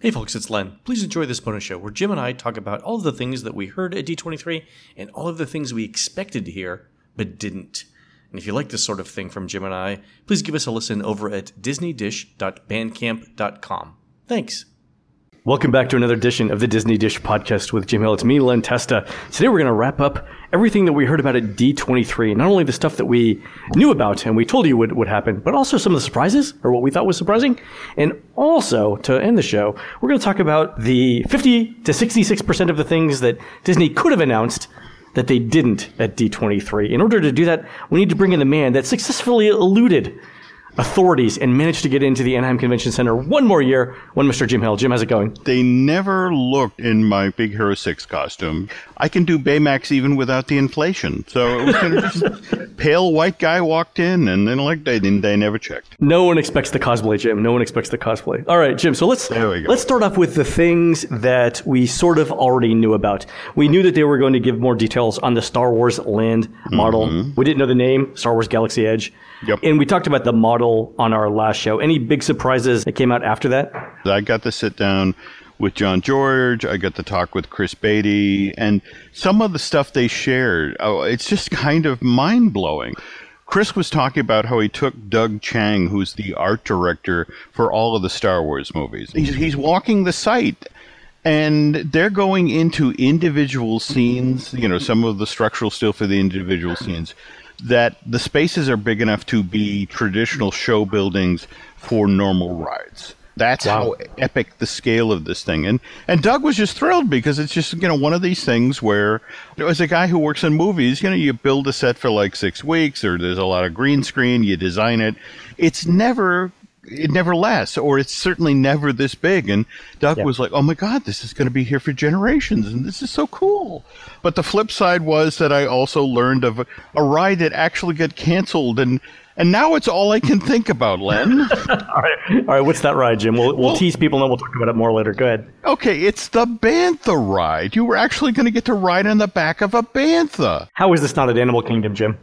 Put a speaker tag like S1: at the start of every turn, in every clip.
S1: Hey folks, it's Len. Please enjoy this bonus show where Jim and I talk about all of the things that we heard at D23 and all of the things we expected to hear but didn't. And if you like this sort of thing from Jim and I, please give us a listen over at disneydish.bandcamp.com. Thanks. Welcome back to another edition of the Disney Dish podcast with Jim Hill. It's me, Len Testa. Today we're going to wrap up everything that we heard about at D23. Not only the stuff that we knew about and we told you would happen, but also some of the surprises, or what we thought was surprising. And also, to end the show, we're going to talk about the 50 to 66% of the things that Disney could have announced that they didn't at D23. In order to do that, we need to bring in the man that successfully eluded authorities and managed to get into the Anaheim Convention Center one more year, Mr. Jim Hill. Jim, how's it going?
S2: They never looked in my Big Hero 6 costume. I can do Baymax even without the inflation. So it was kind of just pale white guy walked in, and then they never checked.
S1: No one expects the cosplay, Jim. No one expects the cosplay. All right, Jim, so let's start off with the things that we sort of already knew about. We knew that they were going to give more details on the Star Wars Land model. Mm-hmm. We didn't know the name, Star Wars Galaxy Edge.
S2: Yep.
S1: And we talked about the model on our last show. Any big surprises that came out after that?
S2: I got to sit down with John George. I got to talk with Chris Beatty. And some of the stuff they shared, it's just kind of mind-blowing. Chris was talking about how he took Doug Chiang, who's the art director for all of the Star Wars movies. He's walking the site. And they're going into individual scenes, some of the structural still for the individual scenes, that the spaces are big enough to be traditional show buildings for normal rides. That's how epic the scale of this thing. And Doug was just thrilled because it's just, one of these things where, as a guy who works in movies, you build a set for like 6 weeks, or there's a lot of green screen, you design it. It never lasts, or it's certainly never this big. And Doug was like, oh my God, this is going to be here for generations, and this is so cool. But the flip side was that I also learned of a ride that actually got canceled, and now it's all I can think about, Len.
S1: All right, what's that ride, Jim? We'll tease people, and then we'll talk about it more later. Go ahead.
S2: Okay, it's the Bantha ride. You were actually going to get to ride on the back of a Bantha.
S1: How is this not at Animal Kingdom, Jim?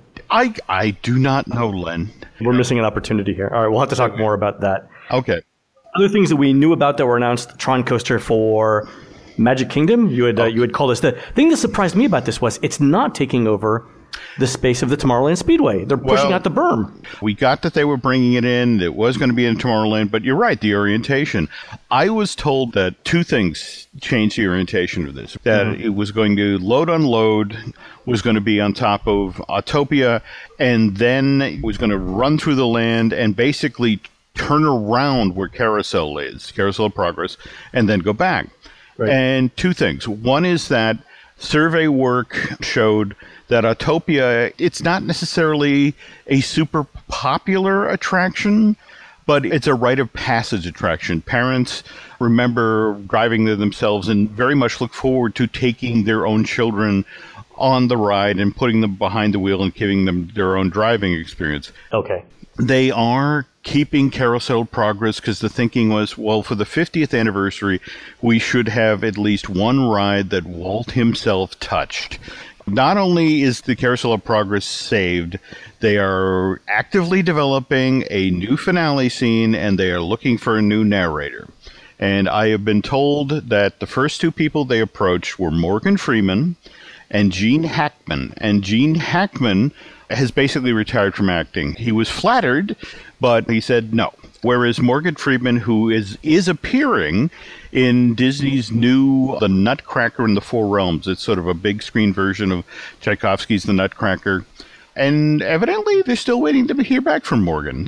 S2: I do not know, Len.
S1: We're missing an opportunity here. All right, we'll have to talk more about that.
S2: Okay.
S1: Other things that we knew about that were announced, the Tron coaster for Magic Kingdom. You had called us. The thing that surprised me about this was it's not taking over the space of the Tomorrowland Speedway. They're pushing out the berm.
S2: We got that they were bringing it in. It was going to be in Tomorrowland, but you're right, the orientation. I was told that 2 things changed the orientation of this. That it was going to unload, was going to be on top of Autopia, and then it was going to run through the land and basically turn around where Carousel is, Carousel of Progress, and then go back. Right. And 2 things. One is that survey work showed that Autopia, it's not necessarily a super popular attraction, but it's a rite of passage attraction. Parents remember driving there themselves and very much look forward to taking their own children on the ride and putting them behind the wheel and giving them their own driving experience.
S1: Okay.
S2: They are keeping Carousel Progress because the thinking was, well, for the 50th anniversary, we should have at least one ride that Walt himself touched. Not only is the Carousel of Progress saved, they are actively developing a new finale scene, and they are looking for a new narrator. And I have been told that the first 2 people they approached were Morgan Freeman and Gene Hackman. And Gene Hackman has basically retired from acting. He was flattered, but he said no. Whereas Morgan Freeman, who is appearing in Disney's new The Nutcracker in the Four Realms. It's sort of a big screen version of Tchaikovsky's The Nutcracker. And evidently, they're still waiting to hear back from Morgan.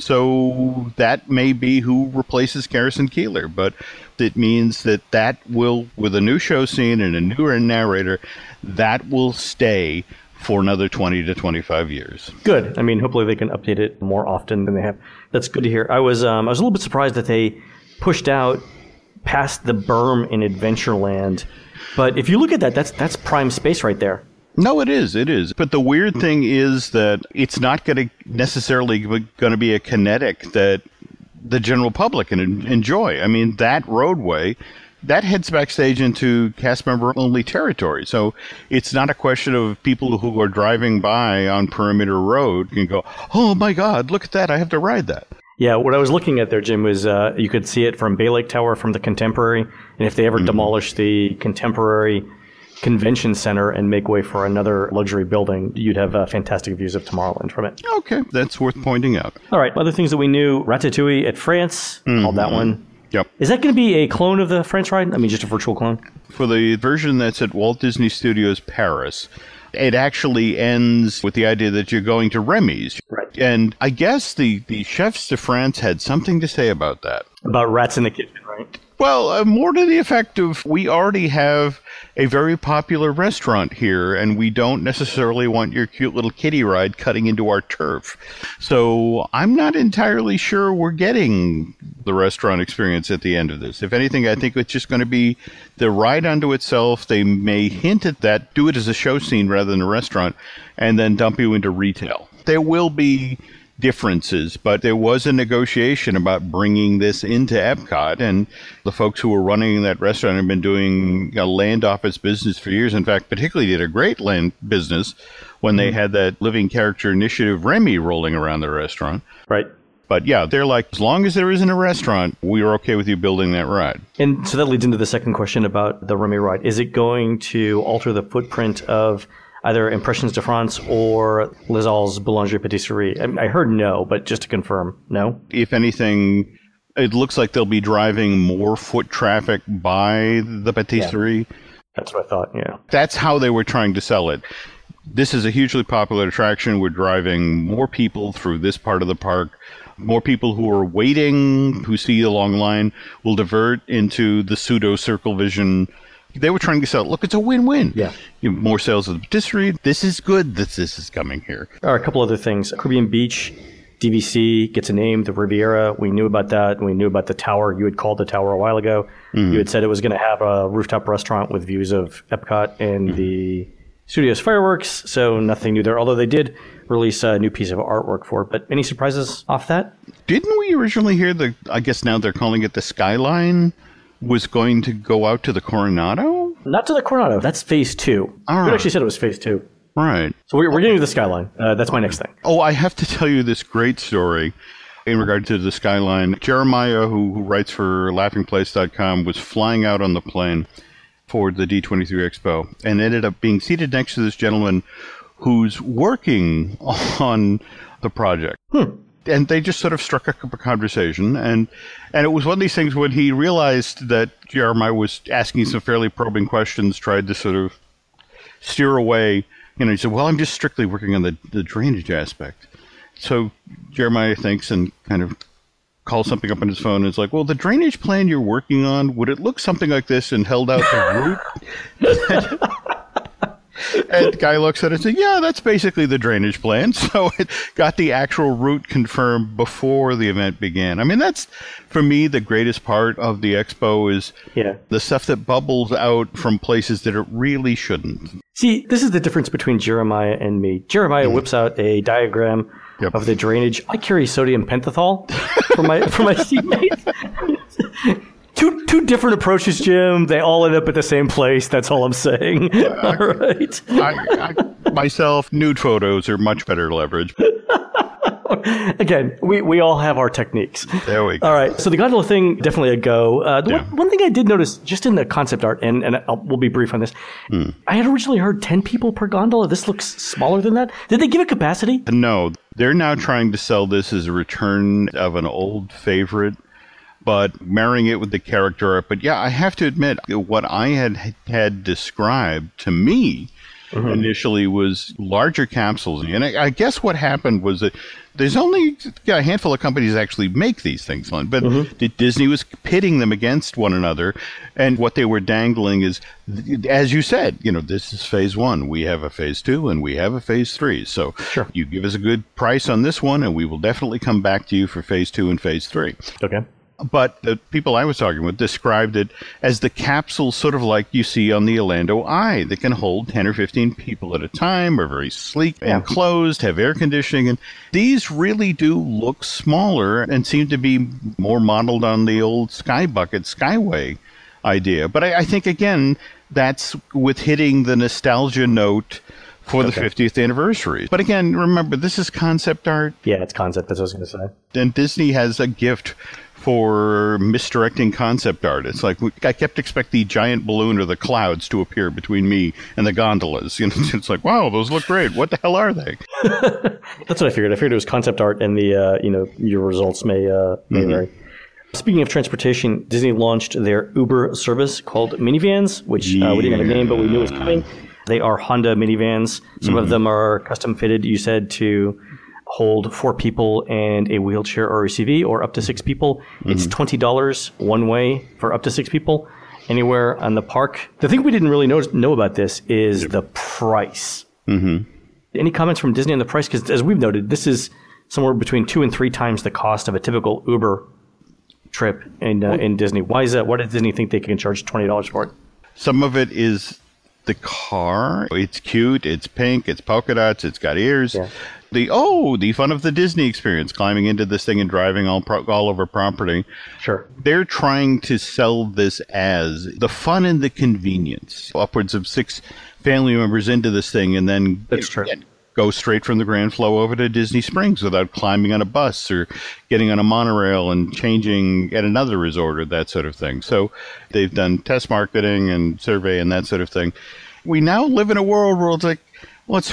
S2: So that may be who replaces Garrison Keillor. But it means that will, with a new show scene and a new narrator, that will stay for another 20 to 25 years.
S1: Good. I mean, hopefully they can update it more often than they have. That's good to hear. I was a little bit surprised that they pushed out past the berm in Adventureland. But if you look at that, that's prime space right there.
S2: No, it is. It is. But the weird thing is that it's not going to necessarily going to be a kinetic that the general public can enjoy. I mean, that roadway, that heads backstage into cast member only territory. So it's not a question of people who are driving by on Perimeter Road can go, oh my God, look at that, I have to ride that.
S1: Yeah, what I was looking at there, Jim, was you could see it from Bay Lake Tower from the Contemporary. And if they ever demolish the Contemporary Convention Center and make way for another luxury building, you'd have fantastic views of Tomorrowland from it.
S2: Okay, that's worth pointing out.
S1: All right, other things that we knew, Ratatouille at France, called that one.
S2: Yep.
S1: Is that going to be a clone of the France ride? I mean, just a virtual clone?
S2: For the version that's at Walt Disney Studios Paris, it actually ends with the idea that you're going to Remy's.
S1: Right.
S2: And I guess the chefs de France had something to say about that.
S1: About rats in the kitchen, right?
S2: Well, more to the effect of, we already have a very popular restaurant here, and we don't necessarily want your cute little kiddie ride cutting into our turf. So I'm not entirely sure we're getting the restaurant experience at the end of this. If anything, I think it's just going to be the ride unto itself. They may hint at that, do it as a show scene rather than a restaurant, and then dump you into retail. There will be differences, but there was a negotiation about bringing this into Epcot, and the folks who were running that restaurant have been doing a land office business for years. In fact, particularly did a great land business when they had that living character initiative Remy rolling around the restaurant.
S1: Right.
S2: But yeah, they're like, as long as there isn't a restaurant, we are okay with you building that ride.
S1: And so that leads into the second question about the Remy ride. Is it going to alter the footprint of either Impressions de France or Les Halles Boulangerie Patisserie? I heard no, but just to confirm, no?
S2: If anything, it looks like they'll be driving more foot traffic by the patisserie.
S1: Yeah, that's what I thought, yeah.
S2: That's how they were trying to sell it. This is a hugely popular attraction. We're driving more people through this part of the park. More people who are waiting, who see a long line, will divert into the pseudo Circle Vision. They were trying to sell, look, it's a win-win.
S1: Yeah.
S2: More sales of the patisserie. This is good that this is coming here.
S1: All right, a couple other things. Caribbean Beach, DVC gets a name, the Riviera. We knew about that. We knew about the tower. You had called the tower a while ago. You had said it was going to have a rooftop restaurant with views of Epcot and the Studios fireworks, so nothing new there, although they did release a new piece of artwork for it. But any surprises off that?
S2: Didn't we originally hear I guess now they're calling it the Skyline, was going to go out to the Coronado?
S1: Not to the Coronado. That's phase 2. You actually said it was phase 2.
S2: Right.
S1: So we're getting to the Skyline. That's my next thing.
S2: Oh, I have to tell you this great story in regard to the Skyline. Jeremiah, who writes for laughingplace.com, was flying out on the plane for the D23 Expo and ended up being seated next to this gentleman who's working on the project. And they just sort of struck up a conversation. And it was one of these things when he realized that Jeremiah was asking some fairly probing questions, tried to sort of steer away. He said, well, I'm just strictly working on the drainage aspect. So Jeremiah thinks and kind of calls something up on his phone and it's like, well, the drainage plan you're working on, would it look something like this, and held out the route? And the guy looks at it and says, yeah, that's basically the drainage plan. So it got the actual route confirmed before the event began. I mean, that's, for me, the greatest part of the expo is the stuff that bubbles out from places that it really shouldn't.
S1: See, this is the difference between Jeremiah and me. Jeremiah whips out a diagram of the drainage. I carry sodium pentothal for my teammates. Two different approaches, Jim. They all end up at the same place. That's all I'm saying. All right.
S2: I myself, nude photos are much better leverage.
S1: Again, we all have our techniques.
S2: There we go.
S1: All right. So the gondola thing, definitely a go. One thing I did notice just in the concept art, and we'll be brief on this, I had originally heard 10 people per gondola. This looks smaller than that. Did they give it capacity?
S2: No. They're now trying to sell this as a return of an old favorite, but marrying it with the character art. But yeah, I have to admit, what I had described to me initially was larger capsules. And I guess what happened was that there's only a handful of companies that actually make these things, but Disney was pitting them against one another. And what they were dangling is, as you said, this is phase 1. We have a phase 2 and we have a phase 3. So you give us a good price on this one and we will definitely come back to you for phase 2 and phase 3.
S1: Okay.
S2: But the people I was talking with described it as the capsule sort of like you see on the Orlando Eye that can hold 10 or 15 people at a time, are very sleek and closed, have air conditioning. And these really do look smaller and seem to be more modeled on the old Sky Bucket Skyway idea. But I think, again, that's with hitting the nostalgia note for the 50th anniversary. But again, remember, this is concept art.
S1: Yeah, it's concept. That's what I was going to say.
S2: And Disney has a gift for misdirecting concept art. It's like I kept expecting the giant balloon or the clouds to appear between me and the gondolas. You know, it's like, wow, those look great. What the hell are they?
S1: That's what I figured. I figured it was concept art, and the your results may vary. Speaking of transportation, Disney launched their Uber service called Minivans, which we didn't have a name, but we knew it was coming. They are Honda minivans. Some of them are custom fitted, you said, to hold 4 people and a wheelchair or ACV, or up to 6 people. It's $20 one way for up to 6 people anywhere on the park. The thing we didn't really know about this is the price. Any comments from Disney on the price? Because as we've noted, this is somewhere between 2 and 3 times the cost of a typical Uber trip in Disney. Why is that? Why does Disney think they can charge $20 for it?
S2: Some of it is the car. It's cute. It's pink. It's polka dots. It's got ears. Yeah. The fun of the Disney experience, climbing into this thing and driving all over property.
S1: Sure.
S2: They're trying to sell this as the fun and the convenience. Upwards of 6 family members into this thing, and then go straight from the Grand Flow over to Disney Springs without climbing on a bus or getting on a monorail and changing at another resort or that sort of thing. So they've done test marketing and survey and that sort of thing. We now live in a world where it's like, what's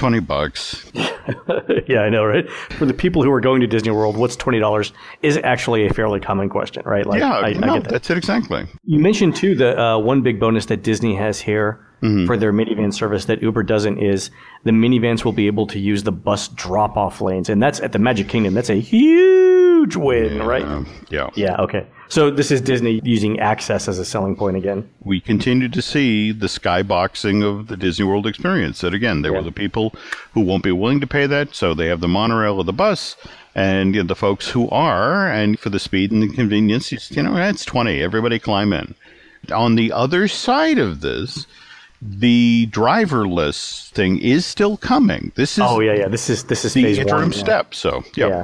S2: $20?
S1: Yeah, I know, right? For the people who are going to Disney World, what's $20 is actually a fairly common question, right? Like, I get that.
S2: That's it exactly.
S1: You mentioned, too, the one big bonus that Disney has here for their minivan service that Uber doesn't is the minivans will be able to use the bus drop-off lanes. And that's at the Magic Kingdom. That's a huge win, right?
S2: Yeah.
S1: Yeah, okay. So this is Disney using access as a selling point again.
S2: We continue to see the skyboxing of the Disney World experience. That again, there were the people who won't be willing to pay that, so they have the monorail or the bus, and the folks who are, and for the speed and the convenience, that's $20. Everybody climb in. On the other side of this, the driverless thing is still coming. This is This is the
S1: phase
S2: interim
S1: 1,
S2: step. So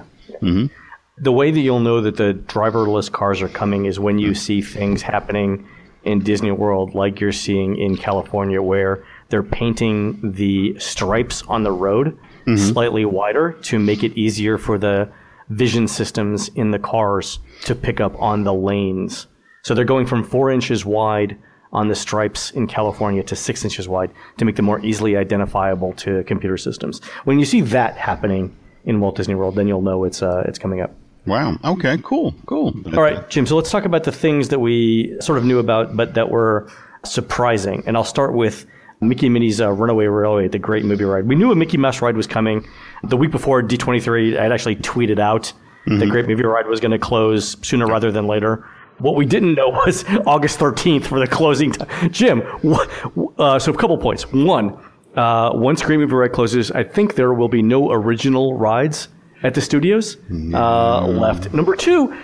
S1: The way that you'll know that the driverless cars are coming is when you see things happening in Disney World, like you're seeing in California, where they're painting the stripes on the road slightly wider to make it easier for the vision systems in the cars to pick up on the lanes. So they're going from 4 inches wide on the stripes in California to 6 inches wide to make them more easily identifiable to computer systems. When you see that happening in Walt Disney World, then you'll know it's coming up.
S2: Wow. Okay, cool.
S1: All right, Jim, so let's talk about the things that we sort of knew about, but that were surprising. And I'll start with Mickey and Minnie's Runaway Railway, the great movie ride. We knew a Mickey Mouse ride was coming. The week before D23, I had actually tweeted out the great movie ride was going to close sooner rather than later. What we didn't know was August 13th for the closing time. Jim, so a couple points. One, once Great Movie Ride closes, I think there will be no original rides at the studios left. Number 2,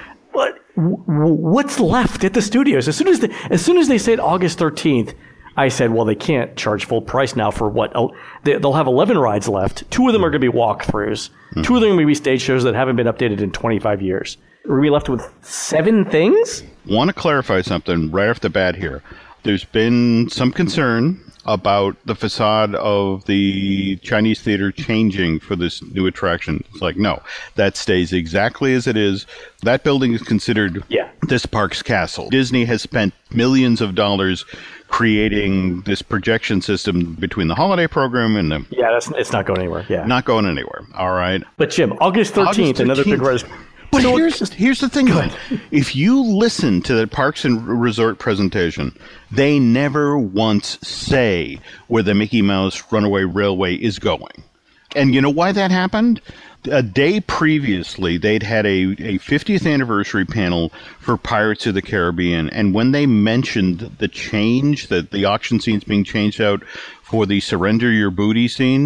S1: what's left at the studios? As soon as they said August 13th, I said, well, they can't charge full price now for what? They'll have 11 rides left. 2 of them are going to be walkthroughs. 2 of them are going to be stage shows that haven't been updated in 25 years. We're going to be left with 7 things?
S2: Want to clarify something right off the bat here. There's been some concern about the facade of the Chinese theater changing for this new attraction. It's like, no, that stays exactly as it is. That building is considered this park's castle. Disney has spent millions of dollars creating this projection system between the holiday program and the...
S1: Yeah, it's not going anywhere. Yeah,
S2: not going anywhere. All right.
S1: But Jim, August 13th. Another big rise.
S2: But here's the thing. If you listen to the Parks and Resort presentation, they never once say where the Mickey Mouse Runaway Railway is going. And you know why that happened? A day previously, they'd had a 50th anniversary panel for Pirates of the Caribbean. And when they mentioned the change, that the auction scene's being changed out for the Surrender Your Booty scene,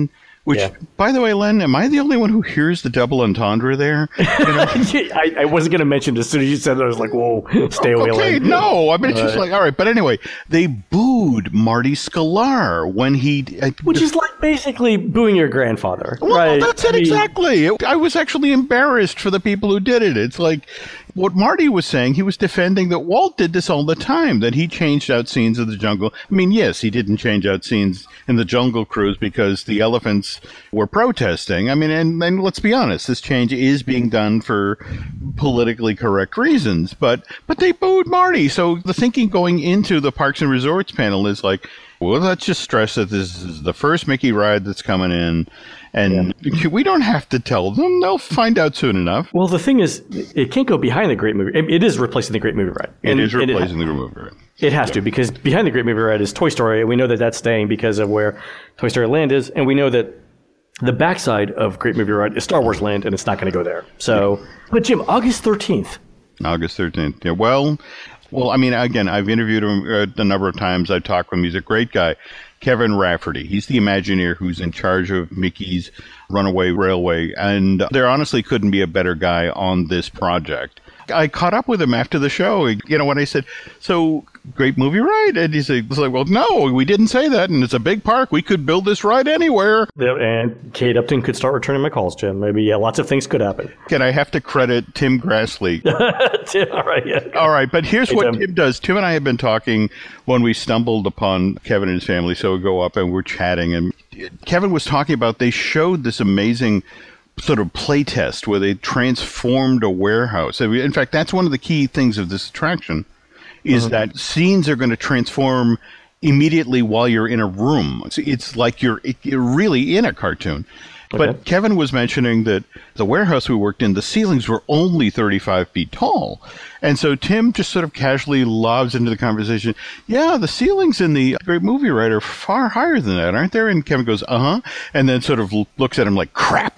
S2: Which, by the way, Len, am I the only one who hears the double entendre there? You know?
S1: I wasn't going to mention it. As soon as you said that, I was like, whoa, stay away.
S2: Okay, no. I mean, it's just like, all right. But anyway, they booed Marty Sklar when he...
S1: Which is like basically booing your grandfather,
S2: well,
S1: right?
S2: That's it, exactly. I was actually embarrassed for the people who did it. It's like... What Marty was saying, he was defending that Walt did this all the time, that he changed out scenes of the jungle. I mean, yes, he didn't change out scenes in the Jungle Cruise because the elephants were protesting. I mean, and let's be honest, this change is being done for politically correct reasons, but they booed Marty. So the thinking going into the Parks and Resorts panel is like, well, let's just stress that this is the first Mickey ride that's coming in. And we don't have to tell them. They'll find out soon enough.
S1: Well, the thing is, it can't go behind the Great Movie. It is replacing the Great Movie Ride.
S2: It is replacing the Great Movie Ride.
S1: It has to, because behind the Great Movie Ride is Toy Story. And we know that that's staying because of where Toy Story Land is. And we know that the backside of Great Movie Ride is Star Wars Land, and it's not going to go there. So, but Jim, August 13th.
S2: August 13th. Yeah, well, I mean, again, I've interviewed him a number of times. I've talked with him. He's a great guy. Kevin Rafferty. He's the Imagineer who's in charge of Mickey's Runaway Railway. And there honestly couldn't be a better guy on this project. I caught up with him after the show, you know, when I said, so, Great Movie Ride? And he was like, well, no, we didn't say that, and it's a big park. We could build this ride anywhere.
S1: Yeah, and Kate Upton could start returning my calls, Jim. Maybe, lots of things could happen.
S2: Can I have to credit Tim Grassley?
S1: All right, yeah.
S2: All right, but here's what Tim does. Tim and I have been talking when we stumbled upon Kevin and his family, so we go up and we're chatting, and Kevin was talking about, they showed this amazing sort of play test where they transformed a warehouse. In fact, that's one of the key things of this attraction is that scenes are going to transform immediately while you're in a room. It's like you're really in a cartoon. Okay. But Kevin was mentioning that the warehouse we worked in, the ceilings were only 35 feet tall. And so Tim just sort of casually lobs into the conversation, yeah, the ceilings in the Great Movie Ride are far higher than that, aren't there? And Kevin goes, uh-huh. And then sort of looks at him like, crap.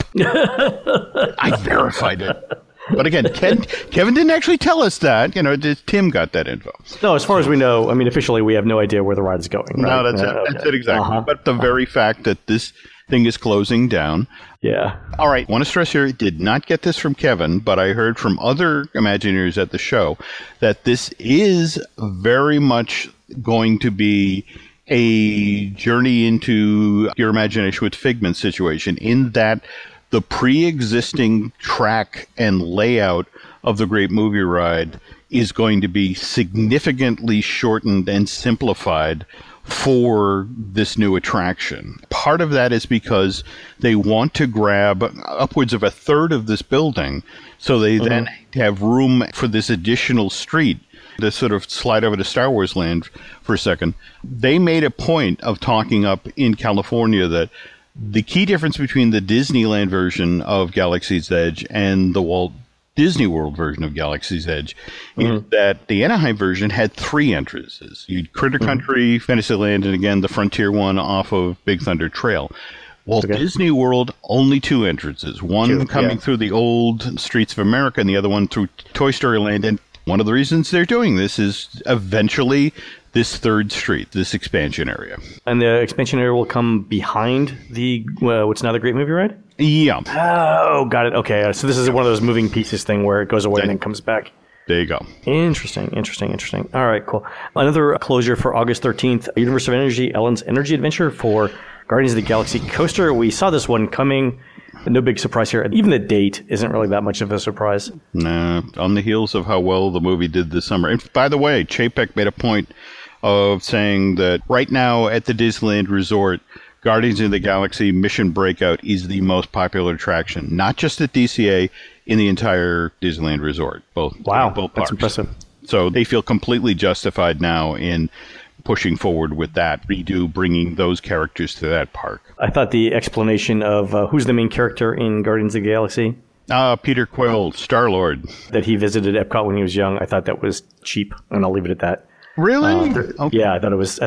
S2: I verified it. But again, Kevin didn't actually tell us that. You know, Tim got that info.
S1: No, as far as we know, I mean, officially, we have no idea where the ride is going. Right?
S2: No, that's it. Okay. That's it exactly. But the very fact that this thing is closing down.
S1: Yeah.
S2: All right. I want to stress here, did not get this from Kevin, but I heard from other Imagineers at the show that this is very much going to be a journey into your imagination with Figment situation, in that the pre-existing track and layout of the Great Movie Ride is going to be significantly shortened and simplified for this new attraction. Part of that is because they want to grab upwards of a third of this building, so they then have room for this additional street. To sort of slide over to Star Wars Land for a second, they made a point of talking up in California that the key difference between the Disneyland version of Galaxy's Edge and the Walt Disney World version of Galaxy's Edge is that the Anaheim version had 3 entrances. You'd Critter Country, Fantasyland, and again, the Frontier one off of Big Thunder Trail. Walt Disney World, only 2 entrances. One coming through the old Streets of America and the other one through Toy Story Land. And one of the reasons they're doing this is eventually this 3rd street, this expansion area.
S1: And the expansion area will come behind the what's now the Great Movie Ride?
S2: Yeah.
S1: Oh, got it. Okay. So this is one of those moving pieces thing where it goes away and then comes back.
S2: There you go.
S1: Interesting. All right, cool. Another closure for August 13th, Universe of Energy, Ellen's Energy Adventure for Guardians of the Galaxy Coaster. We saw this one coming. No big surprise here. Even the date isn't really that much of a surprise.
S2: Nah, on the heels of how well the movie did this summer. And by the way, Chapek made a point of saying that right now at the Disneyland Resort, Guardians of the Galaxy Mission Breakout is the most popular attraction, not just at DCA, in the entire Disneyland Resort. Both parks.
S1: That's impressive.
S2: So they feel completely justified now in pushing forward with that redo, bringing those characters to that park.
S1: I thought the explanation of who's the main character in Guardians of the Galaxy,
S2: Peter Quill, Star-Lord,
S1: that he visited Epcot when he was young, I thought that was cheap, and I'll leave it at that.
S2: Really?
S1: Okay. Yeah, I thought it was.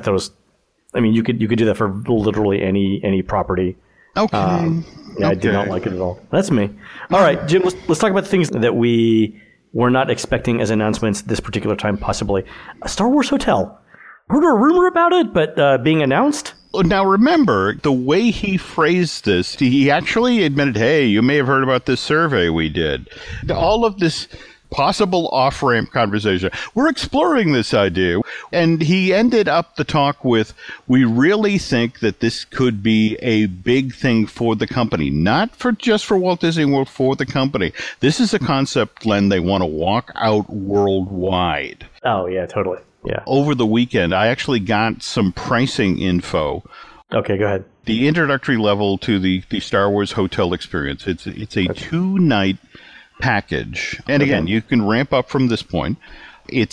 S1: I mean, you could do that for literally any property.
S2: Okay.
S1: I did not like it at all. That's me. All right, Jim. Let's talk about the things that we were not expecting as announcements this particular time. Possibly a Star Wars Hotel. Heard a rumor about it, but being announced.
S2: Now, remember, the way he phrased this, he actually admitted, hey, you may have heard about this survey we did. All of this possible off-ramp conversation. We're exploring this idea. And he ended up the talk with, we really think that this could be a big thing for the company. Not for just for Walt Disney World, for the company. This is a concept, Glenn, they want to walk out worldwide.
S1: Oh, yeah, totally. Yeah.
S2: Over the weekend, I actually got some pricing info.
S1: Okay, go ahead.
S2: The introductory level to the Star Wars hotel experience. It's a 2-night package. And again, you can ramp up from this point. It's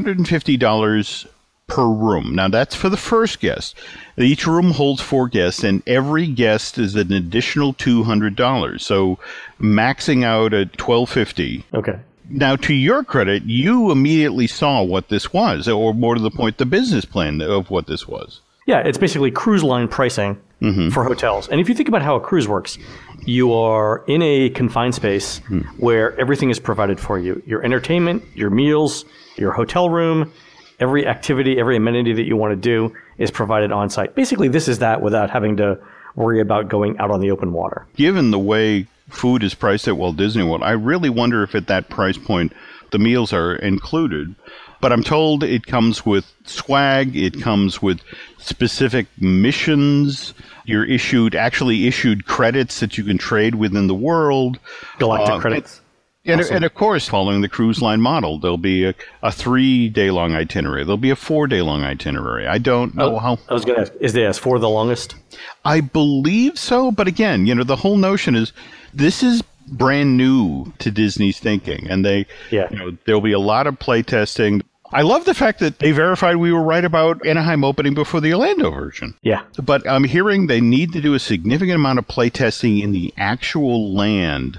S2: $650 per room. Now, that's for the first guest. Each room holds 4 guests, and every guest is an additional $200. So maxing out at $1,250.
S1: Okay.
S2: Now, to your credit, you immediately saw what this was, or more to the point, the business plan of what this was.
S1: Yeah, it's basically cruise line pricing for hotels. And if you think about how a cruise works, you are in a confined space where everything is provided for you. Your entertainment, your meals, your hotel room, every activity, every amenity that you want to do is provided on site. Basically, this is that without having to worry about going out on the open water.
S2: Given the way food is priced at Walt Disney World, I really wonder if at that price point the meals are included. But I'm told it comes with swag, it comes with specific missions. You're actually issued credits that you can trade within the world.
S1: Galactic credits.
S2: And,
S1: Awesome.
S2: and of course, following the cruise line model, there'll be a 3-day-long itinerary. There'll be a 4-day-long itinerary. I don't know how.
S1: I was going to ask, is the S4 the longest?
S2: I believe so. But again, the whole notion is this is brand new to Disney's thinking. And there'll be a lot of play testing. I love the fact that they verified we were right about Anaheim opening before the Orlando version.
S1: Yeah.
S2: But I'm hearing they need to do a significant amount of play testing in the actual land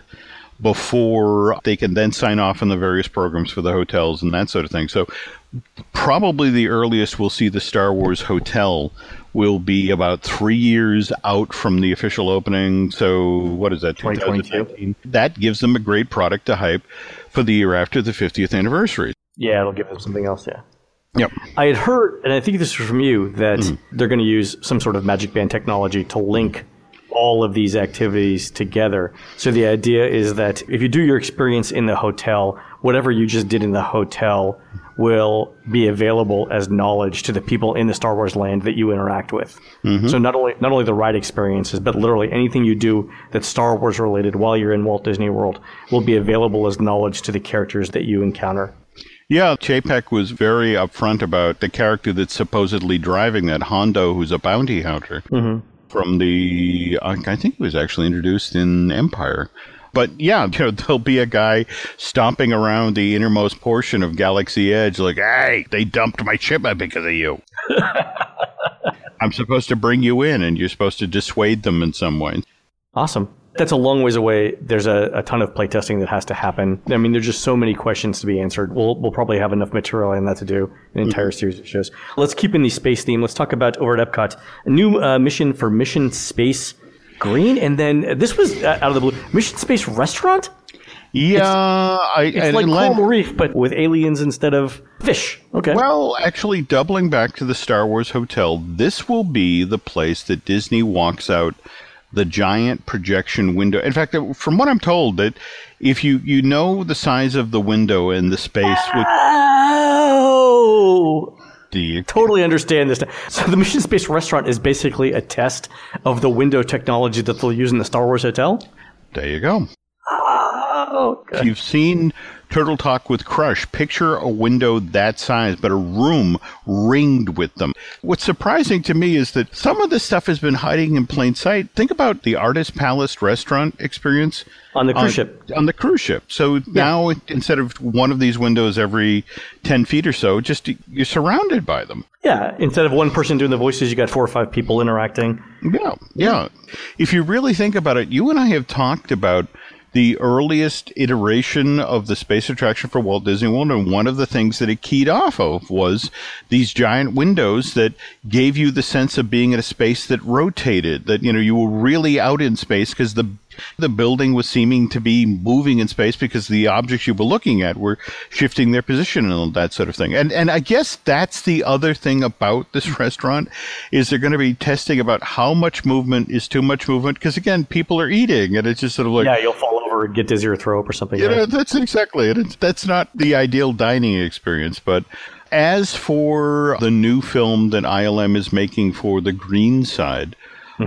S2: before they can then sign off on the various programs for the hotels and that sort of thing. So probably the earliest we'll see the Star Wars hotel will be about 3 years out from the official opening. So what is that, 2022? That gives them a great product to hype for the year after the 50th anniversary.
S1: Yeah, it'll give them something else, yeah.
S2: Yep.
S1: I had heard, and I think this was from you, that they're going to use some sort of Magic Band technology to link all of these activities together. So the idea is that if you do your experience in the hotel, whatever you just did in the hotel will be available as knowledge to the people in the Star Wars land that you interact with. So not only the ride experiences, but literally anything you do that's Star Wars related while you're in Walt Disney World will be available as knowledge to the characters that you encounter.
S2: Yeah, Chapek was very upfront about the character that's supposedly driving that Hondo, who's a bounty hunter from the, I think he was actually introduced in Empire. But yeah, there'll be a guy stomping around the innermost portion of Galaxy Edge like, hey, they dumped my shipment because of you. I'm supposed to bring you in, and you're supposed to dissuade them in some way.
S1: Awesome. That's a long ways away. There's a ton of playtesting that has to happen. I mean, there's just so many questions to be answered. We'll probably have enough material on that to do an entire series of shows. Let's keep in the space theme. Let's talk about over at Epcot, a new mission for Mission Space Green. And then this was out of the blue. Mission Space Restaurant?
S2: Yeah.
S1: It's like Coral Reef, but with aliens instead of fish. Okay.
S2: Well, actually, doubling back to the Star Wars Hotel, this will be the place that Disney walks out the giant projection window. In fact, from what I'm told, that if you know the size of the window and the space...
S1: Do you totally understand this? So the Mission Space Restaurant is basically a test of the window technology that they'll use in the Star Wars Hotel?
S2: There you go.
S1: Oh,
S2: if you've seen Turtle Talk with Crush, picture a window that size, but a room ringed with them. What's surprising to me is that some of this stuff has been hiding in plain sight. Think about the Artist Palace restaurant experience.
S1: On the cruise ship.
S2: On the cruise ship. So now, instead of one of these windows every 10 feet or so, just you're surrounded by them.
S1: Yeah, instead of one person doing the voices, you got 4 or 5 people interacting.
S2: Yeah. If you really think about it, you and I have talked about the earliest iteration of the space attraction for Walt Disney World, and one of the things that it keyed off of was these giant windows that gave you the sense of being in a space that rotated, that you were really out in space because the The building was seeming to be moving in space because the objects you were looking at were shifting their position and that sort of thing. And I guess that's the other thing about this restaurant is they're going to be testing about how much movement is too much movement. Because again, people are eating and it's just sort of like,
S1: yeah, you'll fall over and get dizzy or throw up or something.
S2: You know, that's exactly it. That's not the ideal dining experience. But as for the new film that ILM is making for the green side,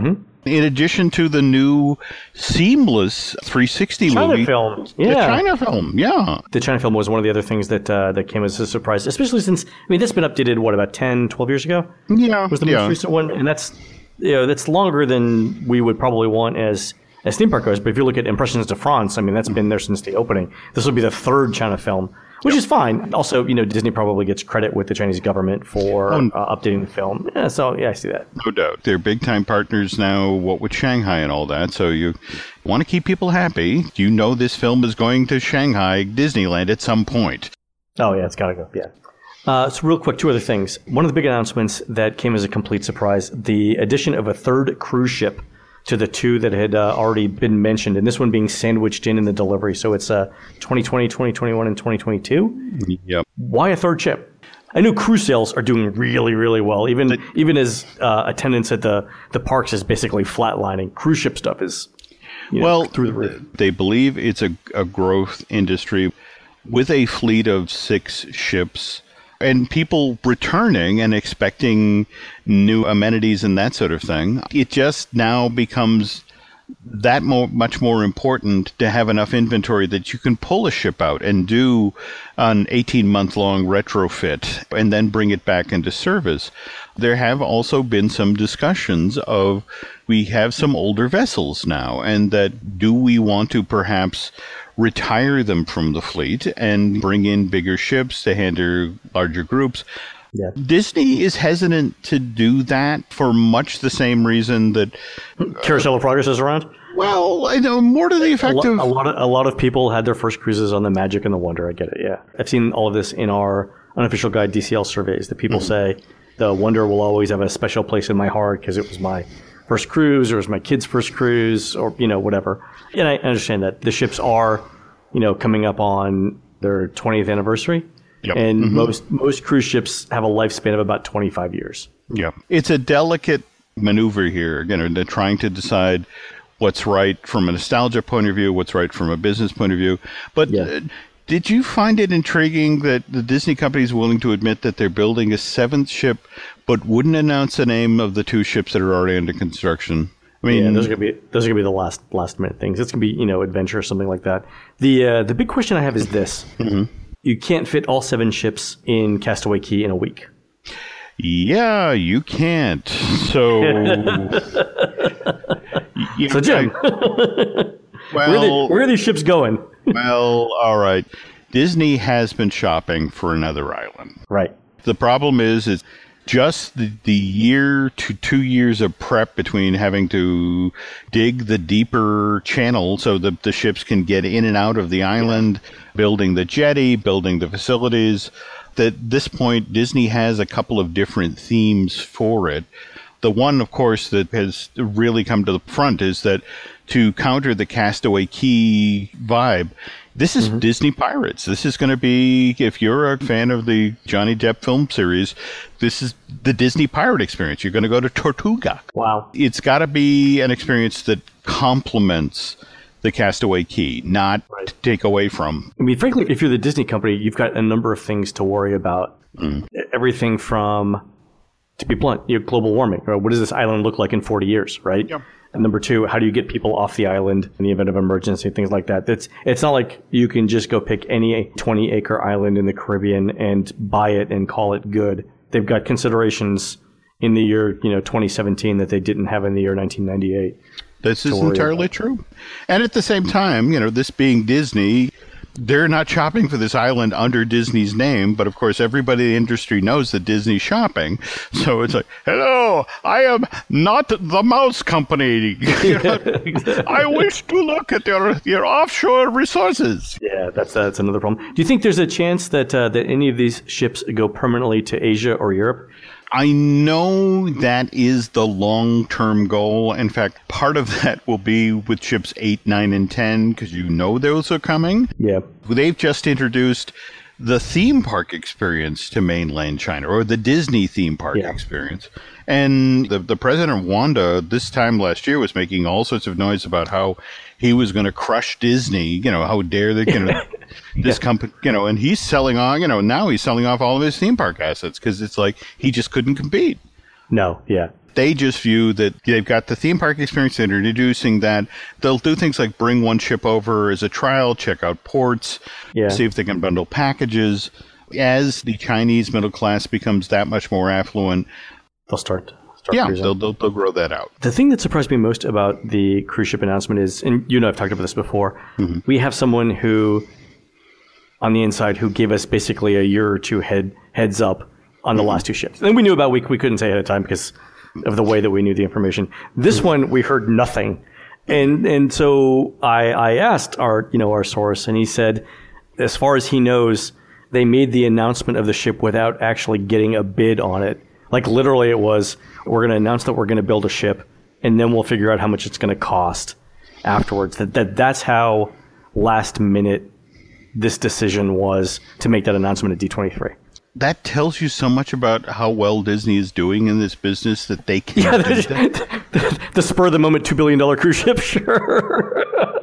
S2: in addition to the new seamless 360
S1: China
S2: movie,
S1: film.
S2: the China film, yeah.
S1: The China film was one of the other things that that came as a surprise, especially since, I mean, that's been updated, what, about 10, 12 years ago?
S2: Yeah.
S1: Was the most recent one? And that's, you know, that's longer than we would probably want as theme park goes. But if you look at Impressions de France, I mean, that's been there since the opening. This will be the third China film, which is fine. Also, you know, Disney probably gets credit with the Chinese government for updating the film. Yeah, so, yeah, I see that.
S2: No doubt. They're big-time partners now, what with Shanghai and all that. So you want to keep people happy. You know this film is going to Shanghai Disneyland at some point.
S1: Oh, yeah, it's got to go, yeah. So real quick, two other things. One of the big announcements that came as a complete surprise, the addition of a third cruise ship to the two that had already been mentioned, and this one being sandwiched in the delivery. So it's 2020, 2021, and 2022.
S2: Yep.
S1: Why a third ship? I know cruise sales are doing really, really well. Even as attendance at the parks is basically flatlining, cruise ship stuff is through the roof.
S2: They believe it's a growth industry with a fleet of 6 ships. And people returning and expecting new amenities and that sort of thing, it just now becomes that much more important to have enough inventory that you can pull a ship out and do an 18-month-long retrofit and then bring it back into service. There have also been some discussions of we have some older vessels now, and that do we want to perhaps retire them from the fleet and bring in bigger ships to handle larger groups. Yeah. Disney is hesitant to do that for much the same reason that
S1: Carousel of Progress is around.
S2: Well, I know more to the effect of
S1: a lot of people had their first cruises on the Magic and the Wonder. I get it. Yeah, I've seen all of this in our unofficial guide DCL surveys. That people say the Wonder will always have a special place in my heart because it was my first cruise, or it was my kid's first cruise, or whatever. And I understand that the ships are, coming up on their 20th anniversary.
S2: Yep.
S1: And most cruise ships have a lifespan of about 25 years.
S2: Yeah. It's a delicate maneuver here. Again, they're trying to decide what's right from a nostalgia point of view, what's right from a business point of view. But did you find it intriguing that the Disney company is willing to admit that they're building a 7th ship, but wouldn't announce the name of the 2 ships that are already under construction? I mean,
S1: those are gonna be the last minute things. It's gonna be adventure or something like that. The big question I have is this: you can't fit all 7 ships in Castaway Cay in a week.
S2: Yeah, you can't. So,
S1: so Jim, where are these ships going?
S2: Well, all right. Disney has been shopping for another island.
S1: Right.
S2: The problem is just the year to 2 years of prep between having to dig the deeper channel so that the ships can get in and out of the island, building the jetty, building the facilities. At this point, Disney has a couple of different themes for it. The one, of course, that has really come to the front is that to counter the Castaway Cay vibe, this is Disney Pirates. This is going to be, if you're a fan of the Johnny Depp film series, this is the Disney pirate experience. You're going to go to Tortuga.
S1: Wow.
S2: It's got to be an experience that complements the Castaway Cay, not to take away from.
S1: I mean, frankly, if you're the Disney company, you've got a number of things to worry about. Everything from, to be blunt, global warming. Right? What does this island look like in 40 years, right? Yep. And number 2, how do you get people off the island in the event of emergency, things like that? It's not like you can just go pick any 20-acre island in the Caribbean and buy it and call it good. They've got considerations in the year 2017 that they didn't have in the year 1998.
S2: This is entirely true. And at the same time, this being Disney, they're not shopping for this island under Disney's name, but of course everybody in the industry knows that Disney's shopping. So it's like, hello, I am not the mouse company. I wish to look at your offshore resources.
S1: Yeah, that's another problem. Do you think there's a chance that any of these ships go permanently to Asia or Europe?
S2: I know that is the long-term goal. In fact, part of that will be with ships 8, 9, and 10, because those are coming.
S1: Yeah.
S2: They've just introduced the theme park experience to mainland China, or the Disney theme park experience. And the president of Wanda this time last year was making all sorts of noise about how he was going to crush Disney. How dare they, this company, and he's selling off, now he's selling off all of his theme park assets because it's like he just couldn't compete.
S1: No, yeah.
S2: They just view that they've got the theme park experience. They're introducing that. They'll do things like bring one ship over as a trial, check out ports, see if they can bundle packages. As the Chinese middle class becomes that much more affluent,
S1: they'll start
S2: they'll grow that out.
S1: The thing that surprised me most about the cruise ship announcement is, and I've talked about this before, we have someone who, on the inside, who gave us basically a year or two heads up on the last two ships. And we knew about we couldn't say ahead of time because of the way that we knew the information. This one, we heard nothing. And so I asked our source, and he said, as far as he knows, they made the announcement of the ship without actually getting a bid on it. Like literally it was, we're going to announce that we're going to build a ship, and then we'll figure out how much it's going to cost afterwards. That's how last minute this decision was to make that announcement at D23.
S2: That tells you so much about how well Disney is doing in this business that they can't do that.
S1: The spur of the moment $2 billion cruise ship, sure.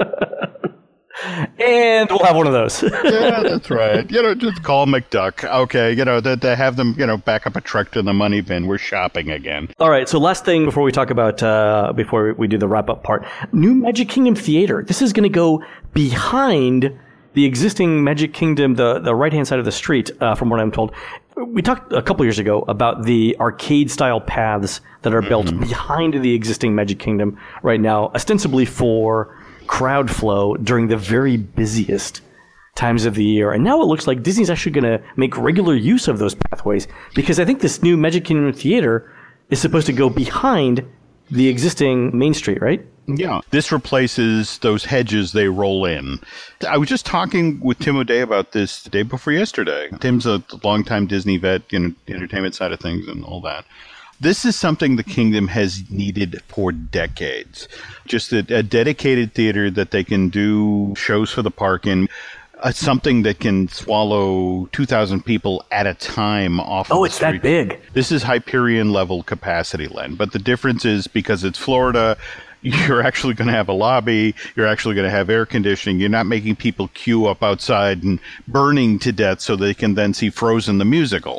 S1: And we'll have one of those.
S2: Yeah, that's right. Just call McDuck. Okay, they have them, back up a truck to the money bin. We're shopping again.
S1: All right, so last thing before we talk about, before we do the wrap-up part, new Magic Kingdom Theater. This is going to go behind the existing Magic Kingdom, the right-hand side of the street, from what I'm told. We talked a couple years ago about the arcade-style paths that are built behind the existing Magic Kingdom right now, ostensibly for crowd flow during the very busiest times of the year. And now it looks like Disney's actually going to make regular use of those pathways, because I think this new Magic Kingdom Theater is supposed to go behind the existing Main Street, right?
S2: Yeah. This replaces those hedges they roll in. I was just talking with Tim O'Day about this the day before yesterday. Tim's a longtime Disney vet, entertainment side of things and all that. This is something the kingdom has needed for decades. Just a dedicated theater that they can do shows for the park in. Something that can swallow 2,000 people at a time off of the street.
S1: That big.
S2: This is Hyperion level capacity, Len. But the difference is, because it's Florida, you're actually going to have a lobby. You're actually going to have air conditioning. You're not making people queue up outside and burning to death so they can then see Frozen the musical.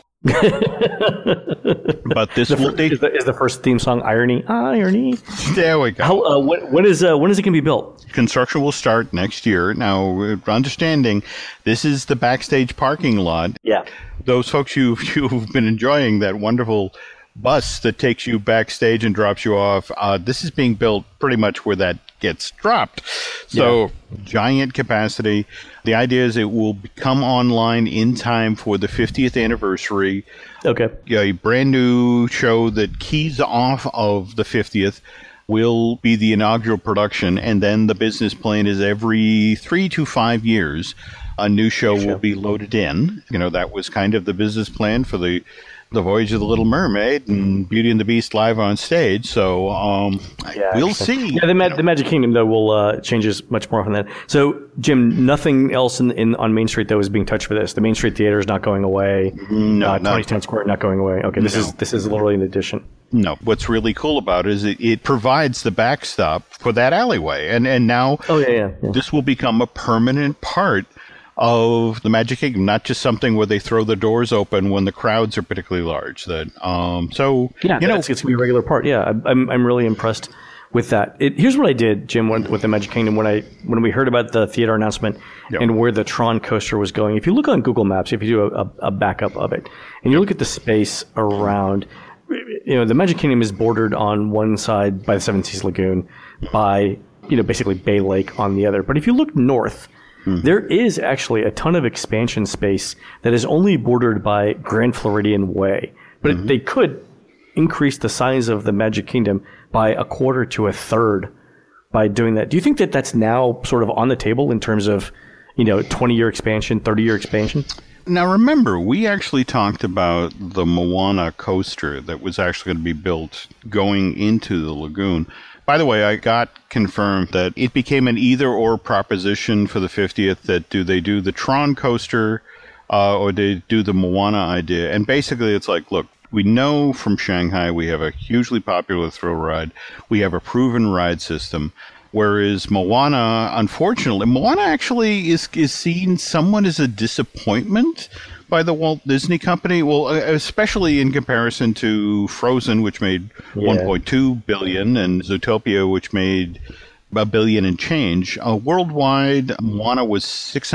S2: But this is the first theme song Irony. There we go.
S1: When is it going to be built?
S2: Construction will start next year. Now, understanding this is the backstage parking lot.
S1: Yeah.
S2: Those folks who've been enjoying that wonderful bus that takes you backstage and drops you off, this is being built pretty much where that gets dropped. So giant capacity. The idea is it will come online in time for the 50th anniversary.
S1: Okay.
S2: A brand new show that keys off of the 50th will be the inaugural production, and then the business plan is every 3 to 5 years a new show will be loaded in. That was kind of the business plan for the Voyage of the Little Mermaid and Beauty and the Beast live on stage. So we'll see.
S1: Yeah, the Magic Kingdom, though, will changes much more often than that. So, Jim, nothing else on Main Street, though, is being touched for this. The Main Street Theater is not going away.
S2: No.
S1: 2010 Square not going away. Okay, this is literally an addition.
S2: No. What's really cool about it is it provides the backstop for that alleyway. And now this will become a permanent part of the Magic Kingdom, not just something where they throw the doors open when the crowds are particularly large. It's going
S1: to be a regular part. Yeah, I'm really impressed with that. Here's what I did, Jim, with the Magic Kingdom when we heard about the theater announcement and where the Tron coaster was going. If you look on Google Maps, if you do a backup of it, and you look at the space around, the Magic Kingdom is bordered on one side by the Seven Seas Lagoon, by basically Bay Lake on the other. But if you look north, there is actually a ton of expansion space that is only bordered by Grand Floridian Way. But they could increase the size of the Magic Kingdom by a quarter to a third by doing that. Do you think that that's now sort of on the table in terms of, 20-year expansion, 30-year expansion?
S2: Now, remember, we actually talked about the Moana coaster that was actually going to be built going into the lagoon. By the way, I got confirmed that it became an either-or proposition for the 50th, that do they do the Tron coaster or they do the Moana idea. And basically, it's like, look, we know from Shanghai we have a hugely popular thrill ride. We have a proven ride system. Whereas Moana, unfortunately, Moana actually is seen somewhat as a disappointment by the Walt Disney Company. Well, especially in comparison to Frozen, which made $1.2 billion, and Zootopia, which made $1 billion and change. Worldwide, Moana was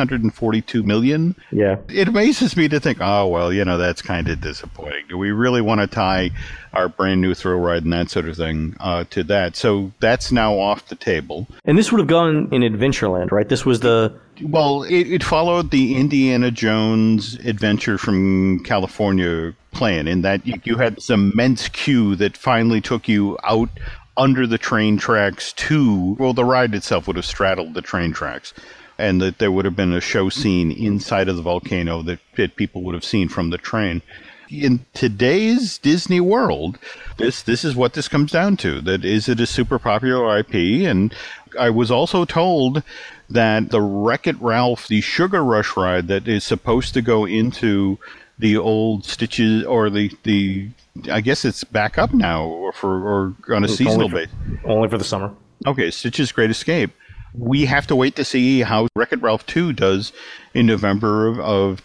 S2: $642 million.
S1: Yeah.
S2: It amazes me to think, oh, well, that's kind of disappointing. Do we really want to tie our brand new thrill ride and that sort of thing to that? So that's now off the table.
S1: And this would have gone in Adventureland, right? This was the...
S2: Well, it followed the Indiana Jones Adventure from California plan, in that you had this immense queue that finally took you out under the train tracks the ride itself would have straddled the train tracks, and that there would have been a show scene inside of the volcano that people would have seen from the train. In today's Disney World, this is what this comes down to. That is it a super popular IP? And I was also told that the Wreck-It Ralph, the Sugar Rush ride that is supposed to go into the old Stitches, or the I guess it's back up now, or on a seasonal basis.
S1: Only for the summer.
S2: Okay, Stitch's Great Escape. We have to wait to see how Wreck-It Ralph 2 does in November of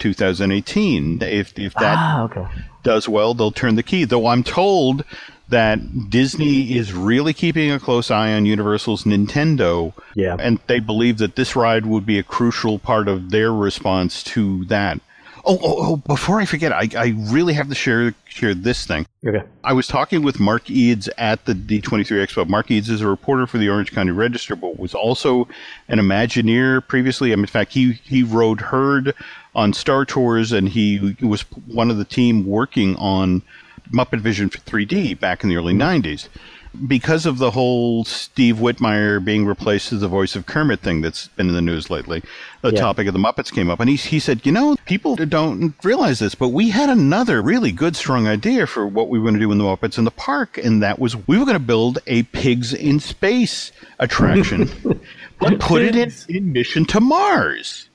S2: 2018. If that does well, they'll turn the key. Though I'm told that Disney is really keeping a close eye on Universal's Nintendo.
S1: Yeah. And
S2: they believe that this ride would be a crucial part of their response to that. Oh, before I forget, I really have to share this thing.
S1: Okay.
S2: I was talking with Mark Eads at the D23 Expo. Mark Eads is a reporter for the Orange County Register, but was also an Imagineer previously. In fact, he rode Herd on Star Tours, and he was one of the team working on Muppet Vision 3D back in the early 90s. Because of the whole Steve Whitmire being replaced as the voice of Kermit thing that's been in the news lately, the topic of the Muppets came up. And he said, people don't realize this, but we had another really good, strong idea for what we were going to do in the Muppets in the park. And that was we were going to build a Pigs in Space attraction, but put it in Mission to Mars.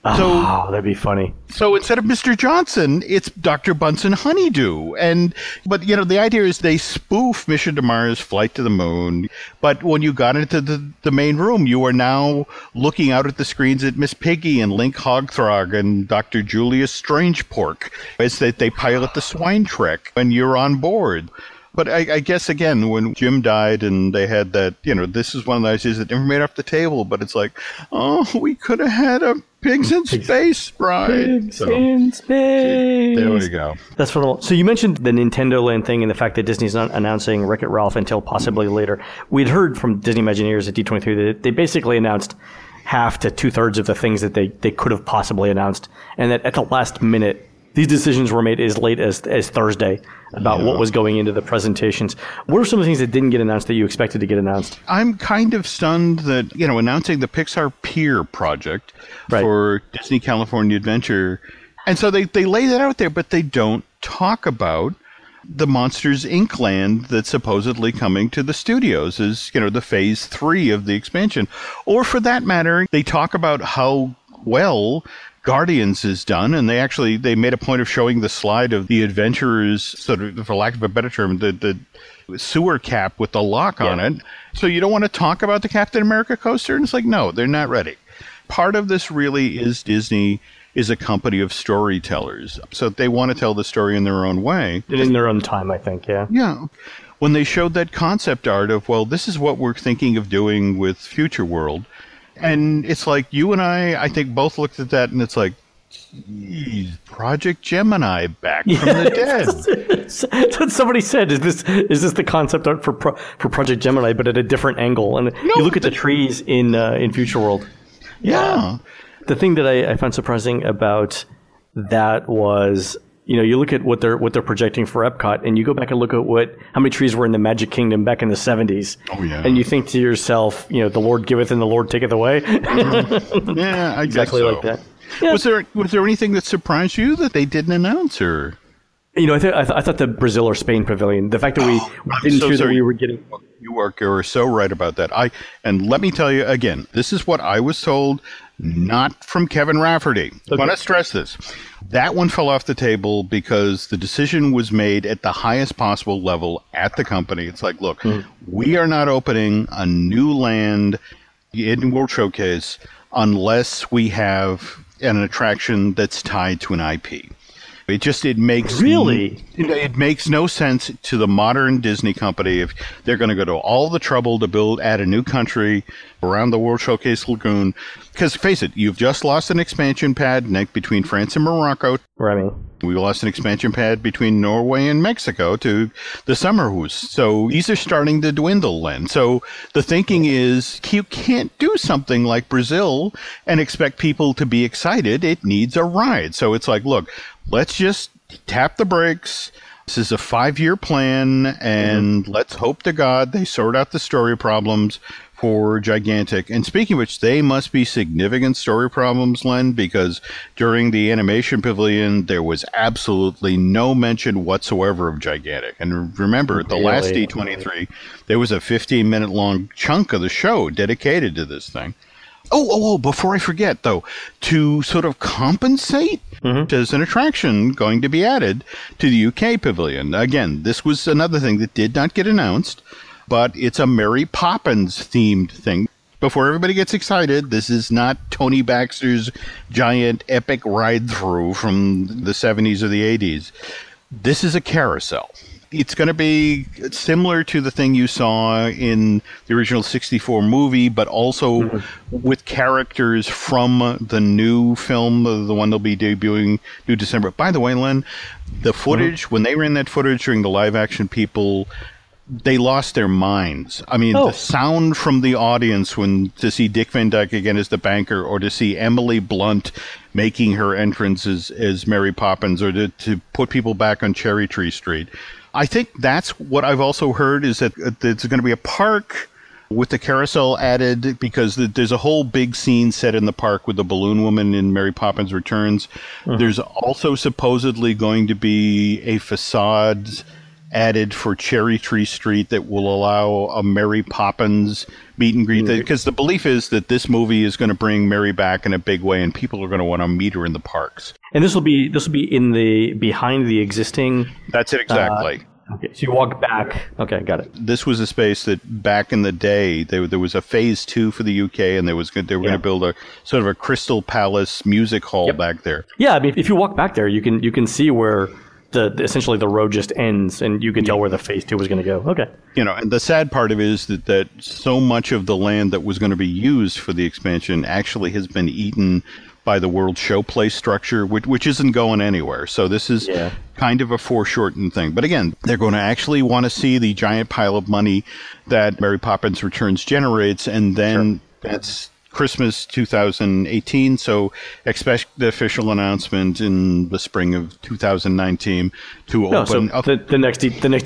S1: So that'd be funny.
S2: So instead of Mr. Johnson, it's Dr. Bunsen Honeydew. But the idea is they spoof Mission to Mars, Flight to the Moon. But when you got into the main room, you are now looking out at the screens at Miss Piggy and Link Hogthog and Dr. Julius Strangepork as they pilot the Swine Trek when you're on board. But I guess, again, when Jim died and they had that, this is one of the ideas that never made off the table, but it's like, we could have had a Pigs in Space ride.
S1: Pigs in Space.
S2: There we go.
S1: That's phenomenal. So you mentioned the Nintendo Land thing and the fact that Disney's not announcing Wreck-It Ralph until possibly later. We'd heard from Disney Imagineers at D23 that they basically announced half to two-thirds of the things that they could have possibly announced, and that at the last minute, these decisions were made as late as Thursday about what was going into the presentations. What are some of the things that didn't get announced that you expected to get announced?
S2: I'm kind of stunned that, announcing the Pixar Pier project for Disney California Adventure. And so they lay that out there, but they don't talk about the Monsters, Inc. land that's supposedly coming to the studios as, the phase 3 of the expansion. Or for that matter, they talk about how well Guardians is done, and they made a point of showing the slide of the Adventurers, sort of, for lack of a better term, the sewer cap with the lock on it. So you don't want to talk about the Captain America coaster? And it's like, no, they're not ready. Part of this really is Disney is a company of storytellers. So they want to tell the story in their own way.
S1: And in their own time, I think, yeah.
S2: Yeah. When they showed that concept art of, this is what we're thinking of doing with Future World. And it's like you and I think, both looked at that, and it's like, geez, Project Gemini back from the dead.
S1: That's what somebody said. Is this the concept art for Project Gemini, but at a different angle? And you look at the trees in Future World.
S2: Yeah.
S1: The thing that I found surprising about that was, you look at what they're projecting for Epcot, and you go back and look at how many trees were in the Magic Kingdom back in the 70s.
S2: Oh, yeah.
S1: And you think to yourself, the Lord giveth and the Lord taketh away.
S2: Yeah, I
S1: exactly
S2: guess so.
S1: like that. Yeah.
S2: Was there anything that surprised you that they didn't announce, or?
S1: I thought the Brazil or Spain pavilion, the fact that we didn't hear that we were getting.
S2: You are so right about that. And let me tell you again, this is what I was told, not from Kevin Rafferty. I want to stress this. That one fell off the table because the decision was made at the highest possible level at the company. It's like, look, we are not opening a new land in World Showcase unless we have an attraction that's tied to an IP. It makes it makes no sense to the modern Disney company if they're going to go to all the trouble to add a new country around the World Showcase Lagoon. Because face it, you've just lost an expansion pad between France and Morocco.
S1: Right.
S2: We lost an expansion pad between Norway and Mexico to the Summerhouse. So these are starting to dwindle, Len. So the thinking is you can't do something like Brazil and expect people to be excited. It needs a ride. So it's like, look, let's just tap the brakes. This is a 5-year plan, and let's hope to God they sort out the story problems for Gigantic. And speaking of which, they must be significant story problems, Len, because during the animation pavilion, there was absolutely no mention whatsoever of Gigantic. And remember, at the last D23, there was a 15-minute long chunk of the show dedicated to this thing. Oh, before I forget, though, to sort of compensate, there's an attraction going to be added to the UK pavilion. Again, this was another thing that did not get announced, but it's a Mary Poppins themed thing. Before everybody gets excited, this is not Tony Baxter's giant epic ride-through from the 70s or the 80s. This is a carousel. It's going to be similar to the thing you saw in the original 64 movie, but also with characters from the new film, the one they'll be debuting new December. By the way, Len, the footage, when they ran that footage during the live action people, they lost their minds. I mean, the sound from the audience to see Dick Van Dyke again as the banker, or to see Emily Blunt making her entrance as Mary Poppins, or to put people back on Cherry Tree Street. I think that's what I've also heard, is that there's going to be a park with the carousel added, because there's a whole big scene set in the park with the Balloon Woman in Mary Poppins Returns. There's also supposedly going to be a facade added for Cherry Tree Street that will allow a Mary Poppins meet and greet. Because the belief is that this movie is going to bring Mary back in a big way, and people are going to want to meet her in the parks.
S1: And this will be in behind the existing.
S2: That's it exactly.
S1: Okay, so you walk back. Okay, got it.
S2: This was a space that back in the day there was a phase 2 for the UK, and they were going to build a sort of a Crystal Palace music hall back there.
S1: Yeah, I mean, if you walk back there, you can see where essentially the road just ends, and you can tell where the phase 2 was going to go. Okay.
S2: And the sad part of it is that so much of the land that was going to be used for the expansion actually has been eaten by the World Showplace structure, which isn't going anywhere. So this is kind of a foreshortened thing. But again, they're going to actually want to see the giant pile of money that Mary Poppins Returns generates, and then that's Christmas 2018, so expect the official announcement in the spring of 2019 to open up
S1: the next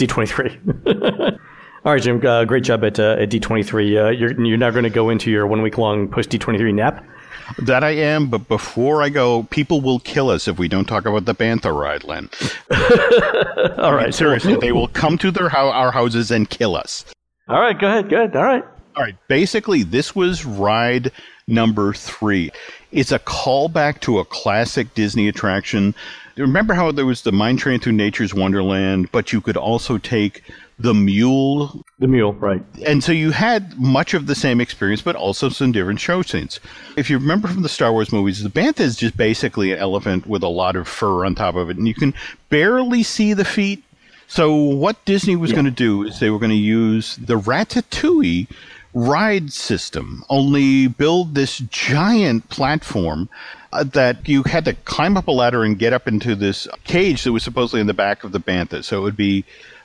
S1: D23. All right, Jim, great job at D23. You're now going to go into your 1 week long post D23 nap.
S2: That I am, but before I go, people will kill us if we don't talk about the Bantha ride, Len.
S1: All right,
S2: seriously, they will come to our houses and kill us.
S1: All right, go ahead. Good. All right.
S2: All right. Basically, this was ride number 3. It's a callback to a classic Disney attraction. Remember how there was the Mine Train Through Nature's Wonderland, but you could also take the mule.
S1: The mule, right.
S2: And so you had much of the same experience, but also some different show scenes. If you remember from the Star Wars movies, the Bantha is just basically an elephant with a lot of fur on top of it, and you can barely see the feet. So what Disney was going to do is they were going to use the Ratatouille ride system, only build this giant platform that you had to climb up a ladder and get up into this cage that was supposedly in the back of the Bantha. So it would be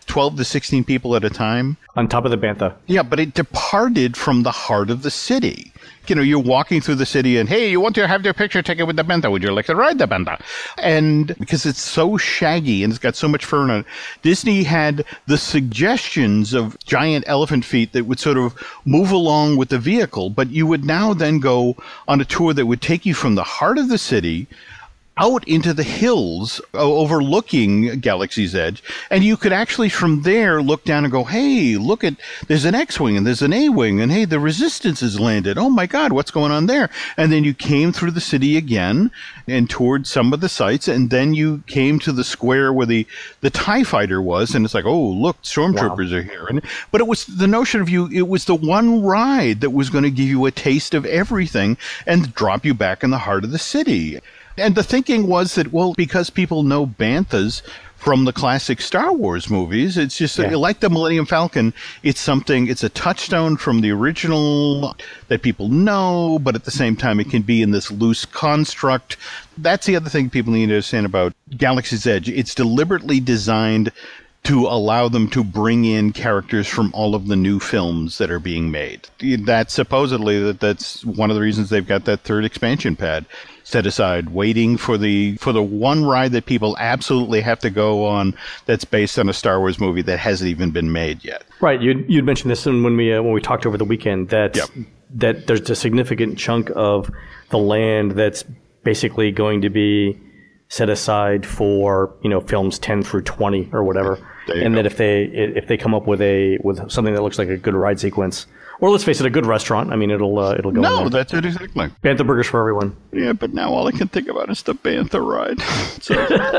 S2: 12 to 16 people at a time.
S1: On top of the Bantha.
S2: Yeah, but it departed from the heart of the city. You know, you're walking through the city and, hey, you want to have your picture taken with the Bantha? Would you like to ride the Bantha? And because it's so shaggy and it's got so much fur on it, Disney had the suggestions of giant elephant feet that would sort of move along with the vehicle. But you would now then go on a tour that would take you from the heart of the city out into the hills overlooking Galaxy's Edge, and you could actually from there look down and go, hey, look at, there's an X-Wing and there's an A-Wing, and hey, the Resistance has landed. Oh my God, what's going on there? And then you came through the city again and toured some of the sites, and then you came to the square where the TIE fighter was, and it's like, oh, look, stormtroopers are here. But it was the notion of it was the one ride that was going to give you a taste of everything and drop you back in the heart of the city. And the thinking was that, well, because people know Banthas from the classic Star Wars movies, it's just like the Millennium Falcon, it's a touchstone from the original that people know, but at the same time it can be in this loose construct. That's the other thing people need to understand about Galaxy's Edge. It's deliberately designed to allow them to bring in characters from all of the new films that are being made. That's supposedly that's one of the reasons they've got that third expansion pad set aside, waiting for the one ride that people absolutely have to go on that's based on a Star Wars movie that hasn't even been made yet.
S1: Right. You'd mentioned this when we talked over the weekend that there's a significant chunk of the land that's basically going to be set aside for, films 10 through 20 or whatever. And that if they come up with something that looks like a good ride sequence, or let's face it, a good restaurant, I mean, it'll go.
S2: No, that's it exactly.
S1: Bantha burgers for everyone.
S2: Yeah, but now all I can think about is the Bantha ride. So,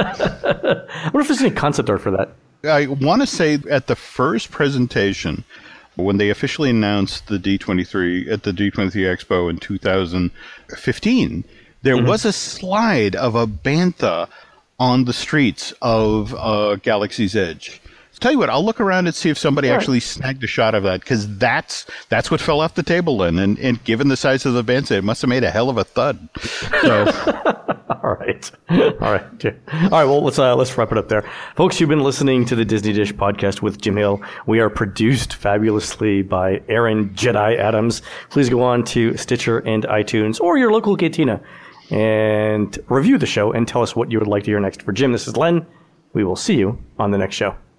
S1: I wonder if there's any concept art for that.
S2: I want to say at the first presentation, when they officially announced the D23 at the D23 Expo in 2015, there was a slide of a Bantha on the streets of Galaxy's Edge. Tell you what, I'll look around and see if somebody actually snagged a shot of that, because that's what fell off the table then. And given the size of the Bantha, it must have made a hell of a thud. So.
S1: All right. Well, let's wrap it up there, folks. You've been listening to the Disney Dish podcast with Jim Hill. We are produced fabulously by Aaron Jedi Adams. Please go on to Stitcher and iTunes or your local Gatina and review the show and tell us what you would like to hear next. For Jim, this is Len. We will see you on the next show.